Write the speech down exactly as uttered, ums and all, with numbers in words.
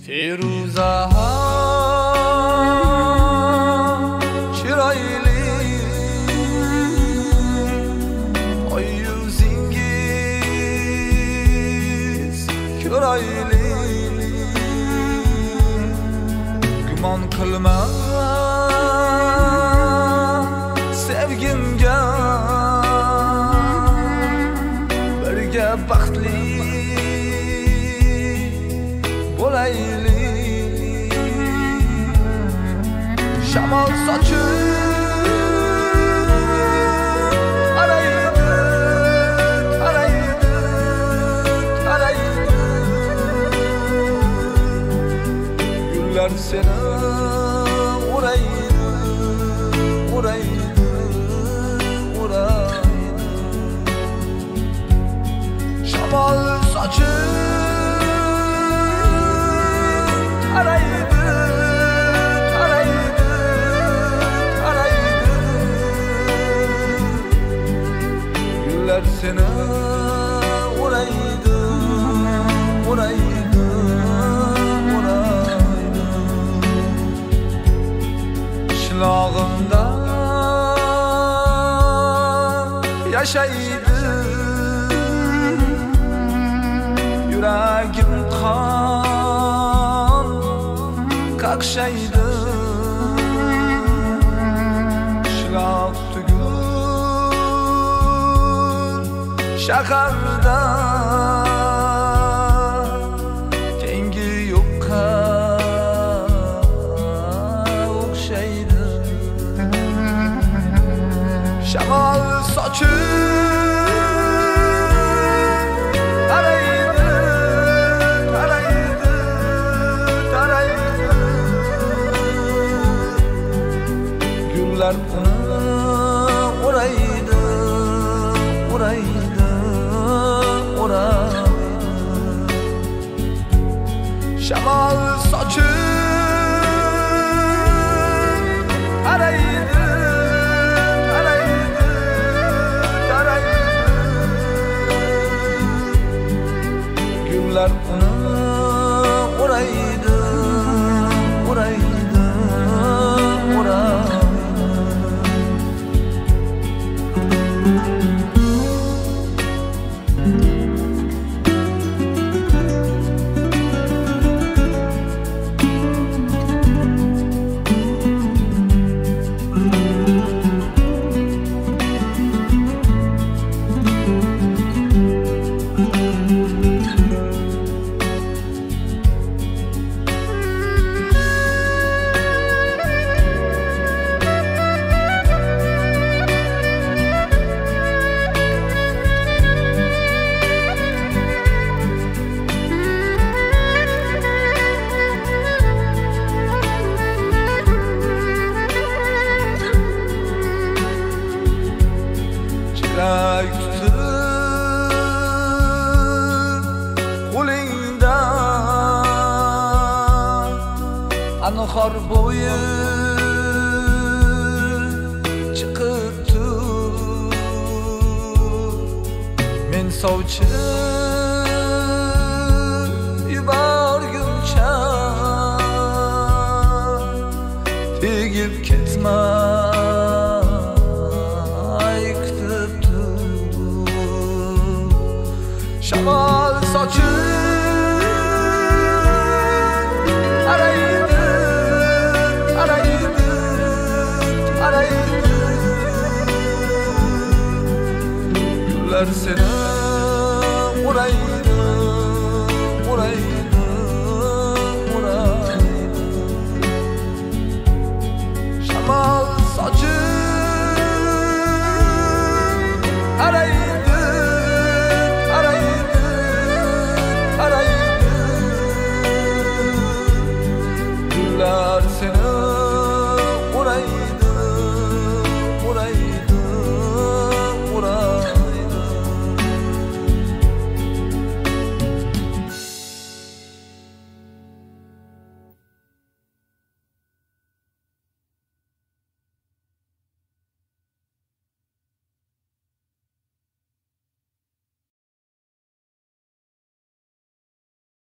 Firuza chiroyli oy yuzingiz ko'rayli gumon qilma sevgimga birga baxtli bo'layli shamol sochib araydi araydi araydi gullar seni uraydi uraydi uraydi shamol sochib araydi araydi araydi gullar seni uraydi uraydi uraydi qishlog'imda yashaydi yuragim qon qaqshaydi qishloq tugul shaharda tengi yo'qqa o'xshaydi shamol sochib araydi araydi araydi gullar uraydi uraydi uraydi shamol sochib araydi araydi araydi gullar uraydi uraydi uraydi chirak tutib qo'lingdan anhor bo'yi chiqib tur men sovchi yuborguncha tegib ketma shamol sochib araydi araydi araydi gullar seni uraydi